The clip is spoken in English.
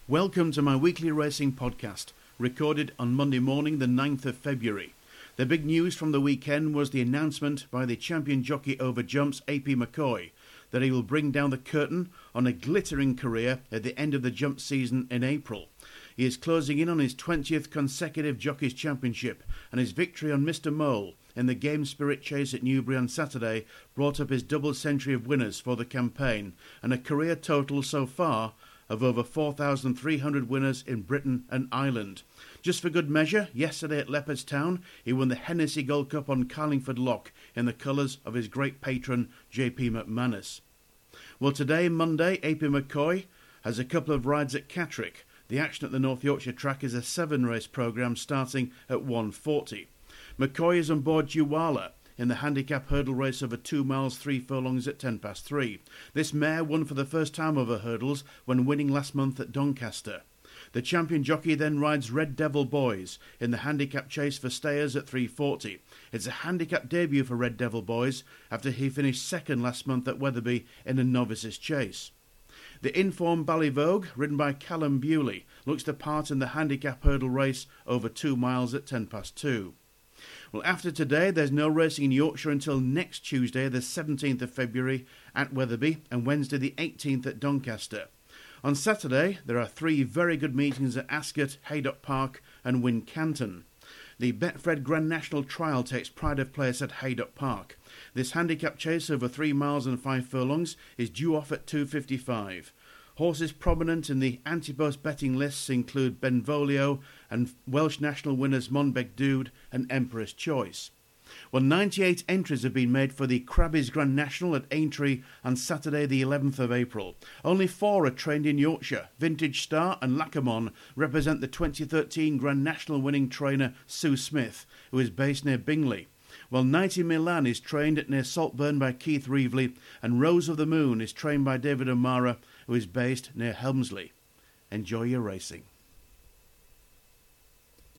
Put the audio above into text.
Welcome to my weekly racing podcast, recorded on Monday morning the 9th of February. The big news from the weekend was the announcement by the champion jockey over jumps AP McCoy that he will bring down the curtain on a glittering career at the end of the jump season in April. He is closing in on his 20th consecutive Jockeys Championship, and his victory on Mr. Mole in the Game Spirit Chase at Newbury on Saturday brought up his double century of winners for the campaign and a career total so far of over 4,300 winners in Britain and Ireland. Just for good measure, yesterday at Leopardstown, he won the Hennessy Gold Cup on Carlingford Lock in the colours of his great patron, J.P. McManus. Well, today, Monday, AP McCoy has a couple of rides at Catterick. The action at the North Yorkshire track is a 7-race programme starting at 1:40. McCoy is on board Juwala in the handicap hurdle race over 2 miles 3 furlongs at 3:10. This mare won for the first time over hurdles when winning last month at Doncaster. The champion jockey then rides Red Devil Boys in the handicap chase for stayers at 3:40. It's a handicap debut for Red Devil Boys after he finished second last month at Wetherby in a novices chase. The informed Ballyvogue, ridden by Callum Bewley, looks to part in the handicap hurdle race over 2 miles at 2:10. Well, after today, there's no racing in Yorkshire until next Tuesday, the 17th of February at Wetherby, and Wednesday the 18th at Doncaster. On Saturday, there are 3 very good meetings at Ascot, Haydock Park and Wincanton. The Betfred Grand National Trial takes pride of place at Haydock Park. This handicap chase over 3 miles and 5 furlongs is due off at 2:55. Horses prominent in the anti-post betting lists include Benvolio and Welsh national winners Monbeg Dude and Emperor's Choice. Well, 98 entries have been made for the Crabbies Grand National at Aintree on Saturday the 11th of April. Only 4 are trained in Yorkshire. Vintage Star and Lacamon represent the 2013 Grand National winning trainer Sue Smith, who is based near Bingley. While 90 Milan is trained at near Saltburn by Keith Reevely, and Rose of the Moon is trained by David O'Mara, who is based near Helmsley. Enjoy your racing.